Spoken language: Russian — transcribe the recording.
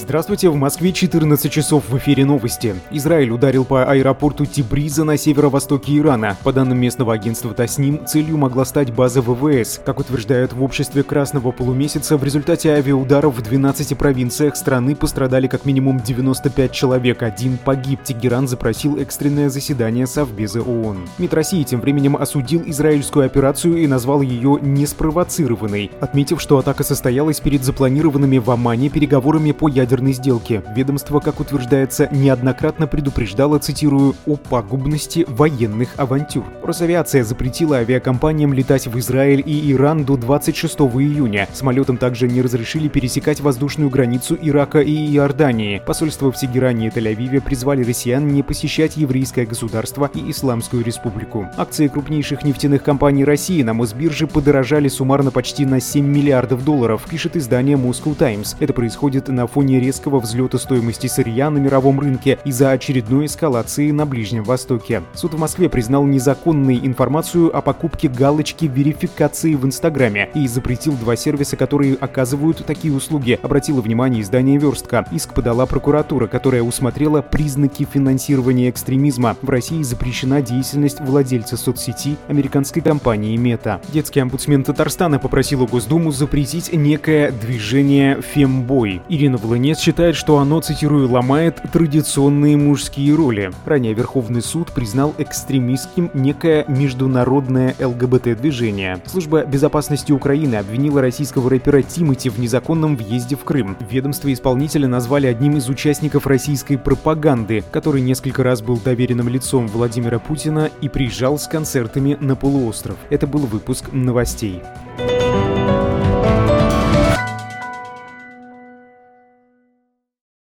Здравствуйте, в Москве 14 часов, в эфире новости. Израиль ударил по аэропорту Тибриза на северо-востоке Ирана. По данным местного агентства Тасним, целью могла стать база ВВС. Как утверждают в обществе Красного полумесяца, в результате авиаударов в 12 провинциях страны пострадали как минимум 95 человек, один погиб. Тегеран запросил экстренное заседание Совбеза ООН. МИД России тем временем осудил израильскую операцию и назвал ее неспровоцированной, отметив, что атака состоялась перед запланированными в Омане переговорами по ядерной сделке. Ведомство, как утверждается, неоднократно предупреждало, цитирую, о пагубности военных авантюр. Росавиация запретила авиакомпаниям летать в Израиль и Иран до 26 июня. Самолетам также не разрешили пересекать воздушную границу Ирака и Иордании. Посольства в Тегеране и Тель-Авиве призвали россиян не посещать еврейское государство и Исламскую республику. Акции крупнейших нефтяных компаний России на Мосбирже подорожали суммарно почти на $7 миллиардов, пишет издание Moscow Times. Это происходит на фоне резкого взлета стоимости сырья на мировом рынке из-за очередной эскалации на Ближнем Востоке. Суд в Москве признал незаконной информацию о покупке галочки верификации в Инстаграме и запретил 2 сервиса, которые оказывают такие услуги, обратило внимание издание «Верстка». Иск подала прокуратура, которая усмотрела признаки финансирования экстремизма. В России запрещена деятельность владельца соцсети американской компании Мета. Детский омбудсмен Татарстана попросил Госдуму запретить некое движение «Фембой». Ирина Волынец считает, что оно, цитирую, ломает традиционные мужские роли. Ранее Верховный суд признал экстремистским некое международное ЛГБТ-движение. Служба безопасности Украины обвинила российского рэпера Тимати в незаконном въезде в Крым. В ведомстве исполнителя назвали одним из участников российской пропаганды, который несколько раз был доверенным лицом Владимира Путина и приезжал с концертами на полуостров. Это был выпуск новостей.